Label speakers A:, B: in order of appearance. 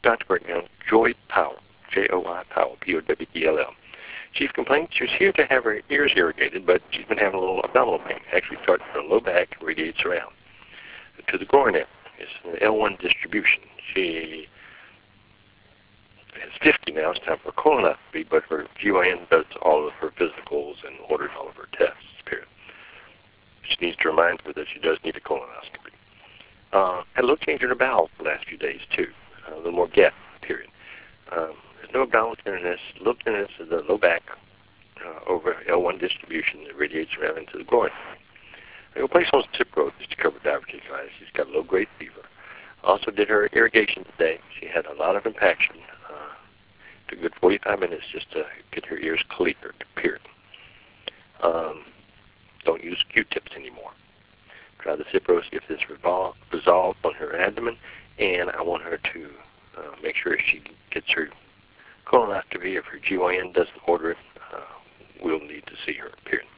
A: Dr. Breakdown, Joy Powell, J-O-I Powell, P-O-W-E-L-L. Chief complaint, she's here to have her ears irrigated, but she's been having a little abdominal pain. Actually starts from her low back, radiates around to the groin area. It's an L1 distribution. She is 50 now. It's time for colonoscopy, but her GYN does all of her physicals and orders all of her tests, period. She needs to remind her that she does need a colonoscopy. Had a little change in her bowels the last few days, too. A little more gas, period. There's no abdominal tenderness. Little tenderness in the low back over L1 distribution that radiates around into the groin. We'll place on Cipro just to cover diverticulitis. She's got low-grade fever. Also did her irrigation today. She had a lot of impaction. Took a good 45 minutes just to get her ears cleared, period. Don't use Q-tips anymore. Try the Cipro, see if this resolves on her abdomen, and I want her to make sure she gets her colonoscopy. If her GYN doesn't order it, we'll need to see her, period.